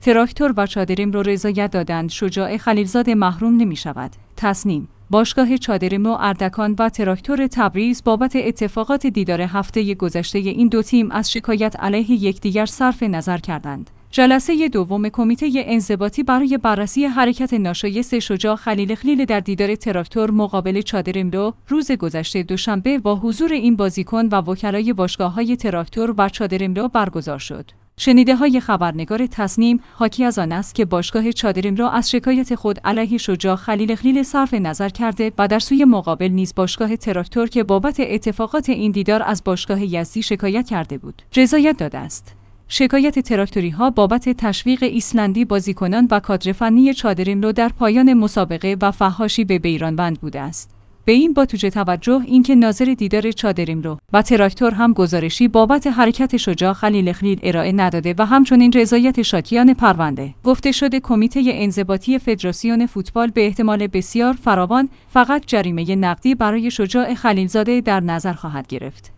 تراکتور و چادریم رضایت دادند. شجاع خلیلزاده محروم نمی‌شود. تصنیم: باشگاه چادریم اردکان و تراکتور تبریز بابت اتفاقات دیدار هفته گذشته این دو تیم از شکایت علیه یکدیگر صرف نظر کردند. جلسه دوم کمیته انضباطی برای بررسی حرکت ناشایست شجاع خلیل در دیدار تراکتور مقابل چادریم روز گذشته دوشنبه با حضور این بازیکن و وکلای باشگاه‌های تراکتور و چادریم برگزار شد. شنیده‌های خبرنگار تصنیم حاکی از آن است که باشگاه چادریم از شکایت خود علیه شجاع خلیل صرف نظر کرده و در سوی مقابل نیز باشگاه تراکتور که بابت اتفاقات این دیدار از باشگاه یزدی شکایت کرده بود، رضایت داده است. شکایت تراکتوری‌ها بابت تشویق ایسلندی بازیکنان و کادر فنی چادریم در پایان مسابقه و فحاشی به بیرانوند بوده است. به این با توجه اینکه ناظر دیدار چادریم و تراکتور هم گزارشی بابت حرکت شجاع خلیل ارائه نداده و همچنین رضایت شاکیان پرونده، گفته شده کمیته انضباطی فدراسیون فوتبال به احتمال بسیار فراوان فقط جریمه نقدی برای شجاع خلیلزاده در نظر خواهد گرفت.